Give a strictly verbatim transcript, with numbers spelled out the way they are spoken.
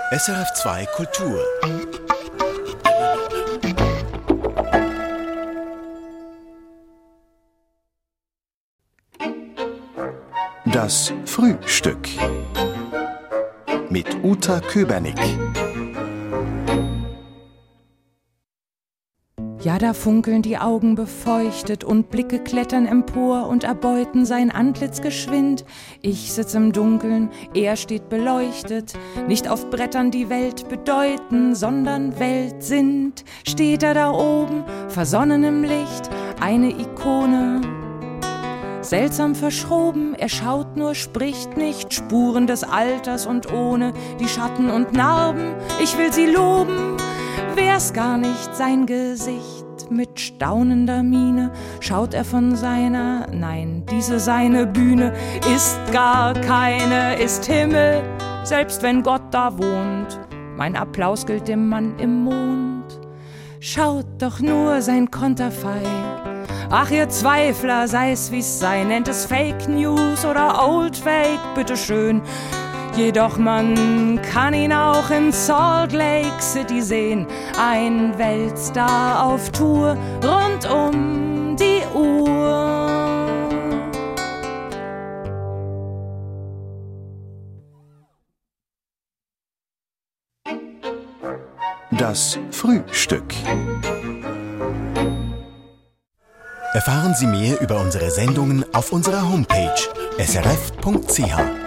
S R F zwei Kultur. Das Frühstück mit Uta Köbernick. Ja, da funkeln die Augen befeuchtet und Blicke klettern empor und erbeuten sein Antlitz geschwind. Ich sitz im Dunkeln, er steht beleuchtet, nicht auf Brettern die Welt bedeuten, sondern Welt sind. Steht er da oben, versonnen im Licht, eine Ikone. Seltsam verschroben, er schaut nur, spricht nicht, Spuren des Alters und ohne die Schatten und Narben. Ich will sie loben, wär's gar nicht sein Gesicht. Mit staunender Miene schaut er von seiner, nein, diese seine Bühne ist gar keine, ist Himmel, selbst wenn Gott da wohnt. Mein Applaus gilt dem Mann im Mond. Schaut doch nur sein Konterfei. Ach, ihr Zweifler, sei's wie's sei, nennt es Fake News oder Old Fake, bitteschön. Jedoch man kann ihn auch in Salt Lake City sehen, ein Weltstar auf Tour rund um die Uhr. Das Frühstück. Erfahren Sie mehr über unsere Sendungen auf unserer Homepage s r f punkt c h.